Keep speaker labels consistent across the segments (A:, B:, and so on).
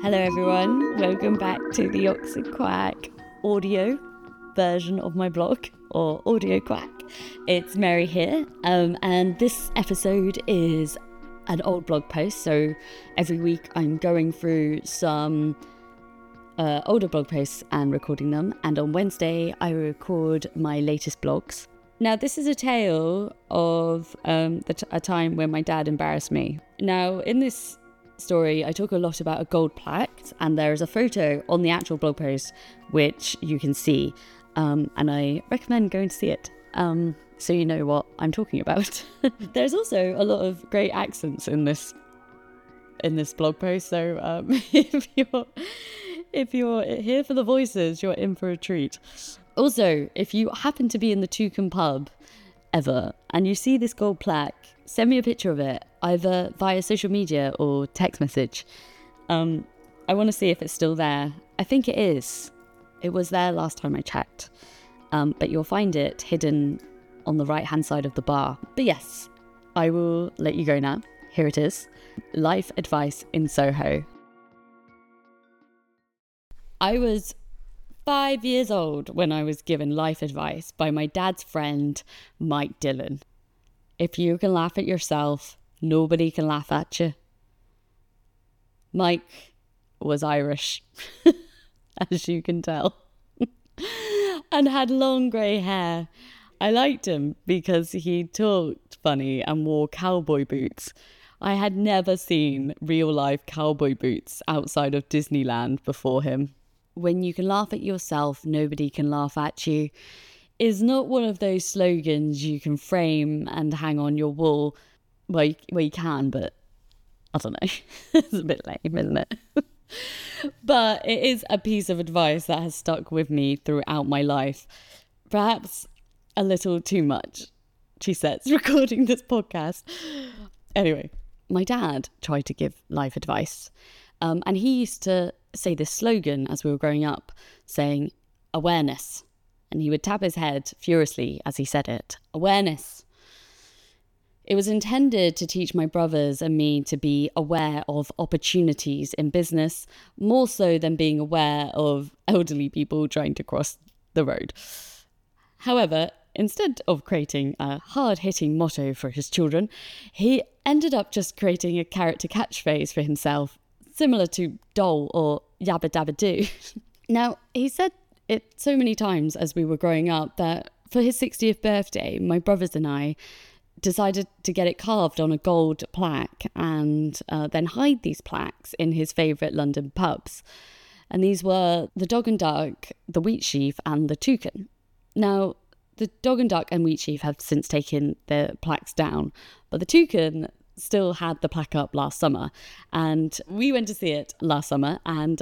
A: Hello everyone, welcome back to the Oxford Quack audio version of my blog, or Audio Quack. It's Mary here, and this episode is an old blog post, so every week I'm going through some older blog posts and recording them, and on Wednesday I record my latest blogs. Now this is a tale of a time when my dad embarrassed me. Now in this story I talk a lot about a gold plaque, and there is a photo on the actual blog post which you can see, and I recommend going to see it so you know what I'm talking about. There's also a lot of great accents in this blog post, so if you're here for the voices, you're in for a treat. Also, if you happen to be in the Toucan pub ever and you see this gold plaque, send me a picture of it, either via social media or text message. I want to see if it's still there. I think it is. It was there last time I checked. But you'll find it hidden on the right-hand side of the bar. But yes, I will let you go now. Here it is. Life advice in Soho. I was 5 years old when I was given life advice by my dad's friend, Mike Dillon. If you can laugh at yourself, nobody can laugh at you. Mike was Irish, as you can tell, and had long grey hair. I liked him because he talked funny and wore cowboy boots. I had never seen real-life cowboy boots outside of Disneyland before him. When you can laugh at yourself, nobody can laugh at you is not one of those slogans you can frame and hang on your wall. Well, you can, but I don't know. It's a bit lame, isn't it? But it is a piece of advice that has stuck with me throughout my life. Perhaps a little too much, she says, recording this podcast. Anyway, my dad tried to give life advice. And he used to say this slogan as we were growing up, saying, awareness. And he would tap his head furiously as he said it. Awareness. It was intended to teach my brothers and me to be aware of opportunities in business, more so than being aware of elderly people trying to cross the road. However, instead of creating a hard-hitting motto for his children, he ended up just creating a character catchphrase for himself, similar to dole or yabba dabba do. Now, he said it so many times as we were growing up that for his 60th birthday, my brothers and I decided to get it carved on a gold plaque and then hide these plaques in his favourite London pubs. And these were the Dog and Duck, the Wheatsheaf and the Toucan. Now, the Dog and Duck and Wheatsheaf have since taken their plaques down, but the Toucan still had the plaque up last summer, and we went to see it last summer, and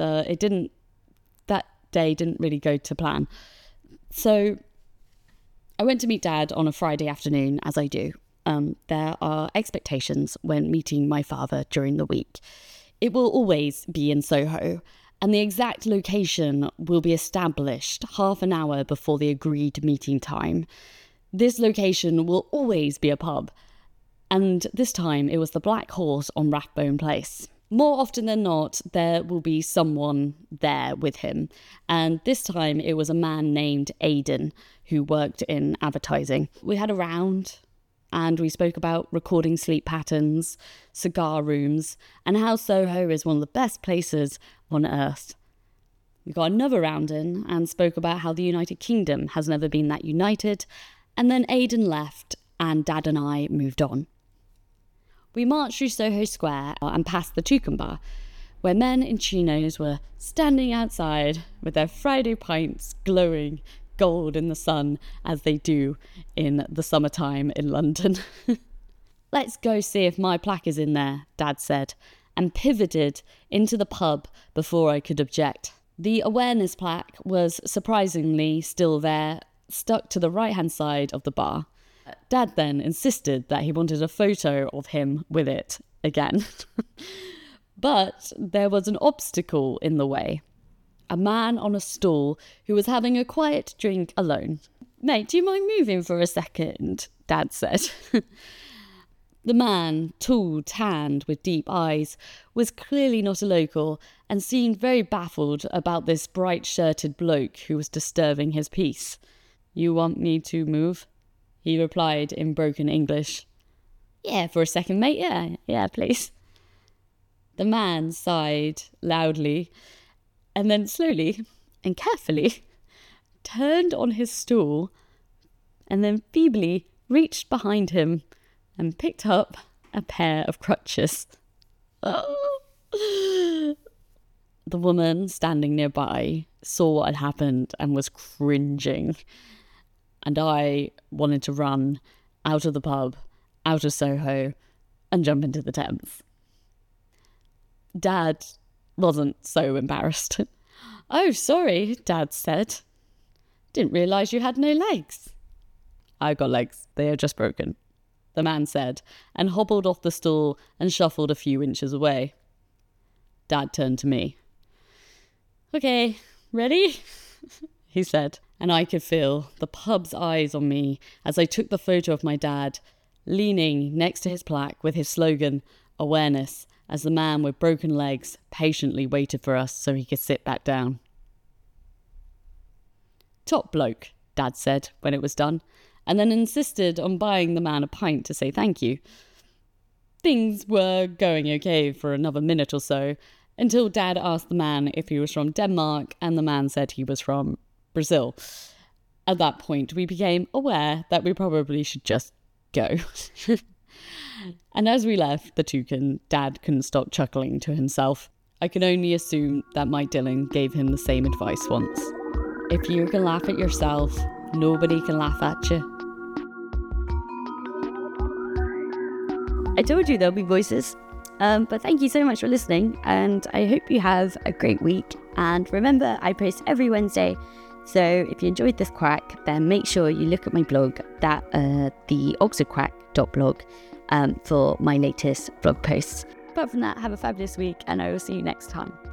A: that day didn't really go to plan. So I went to meet Dad on a Friday afternoon, as I do. There are expectations when meeting my father during the week. It will always be in Soho, and the exact location will be established half an hour before the agreed meeting time. This location will always be a pub, and this time it was the Black Horse on Rathbone Place. More often than not, there will be someone there with him, and this time it was a man named Aidan who worked in advertising. We had a round, and we spoke about recording sleep patterns, cigar rooms, and how Soho is one of the best places on earth. We got another round in and spoke about how the United Kingdom has never been that united, and then Aidan left and Dad and I moved on. We marched through Soho Square and past the Toucan Bar, where men in chinos were standing outside with their Friday pints glowing gold in the sun as they do in the summertime in London. Let's go see if my plaque is in there, Dad said, and pivoted into the pub before I could object. The awareness plaque was surprisingly still there, stuck to the right-hand side of the bar. Dad then insisted that he wanted a photo of him with it again. But there was an obstacle in the way. A man on a stool who was having a quiet drink alone. Mate, do you mind moving for a second? Dad said. The man, tall, tanned, with deep eyes, was clearly not a local and seemed very baffled about this bright-shirted bloke who was disturbing his peace. "You want me to move?" he replied in broken English. "Yeah, for a second, mate. Yeah, please." The man sighed loudly and then slowly and carefully turned on his stool and then feebly reached behind him and picked up a pair of crutches. Oh. The woman standing nearby saw what had happened and was cringing. And I wanted to run out of the pub, out of Soho, and jump into the Thames. Dad wasn't so embarrassed. "Oh, sorry," Dad said. "Didn't realise you had no legs." "I've got legs. They are just broken," the man said, and hobbled off the stool and shuffled a few inches away. Dad turned to me. "Okay, ready?" he said, and I could feel the pub's eyes on me as I took the photo of my dad, leaning next to his plaque with his slogan, "Awareness," as the man with broken legs patiently waited for us so he could sit back down. "Top bloke," Dad said when it was done, and then insisted on buying the man a pint to say thank you. Things were going okay for another minute or so, until Dad asked the man if he was from Denmark, and the man said he was from Brazil. At that point, we became aware that we probably should just go. And as we left the toucan, Dad couldn't stop chuckling to himself. I can only assume that my Dylan gave him the same advice once. If you can laugh at yourself, nobody can laugh at you. I told you there'll be voices. But thank you so much for listening, and I hope you have a great week. And remember, I post every Wednesday, so if you enjoyed this quack, then make sure you look at my blog, the oxfordquack.blog, for my latest blog posts. Apart from that, have a fabulous week, and I will see you next time.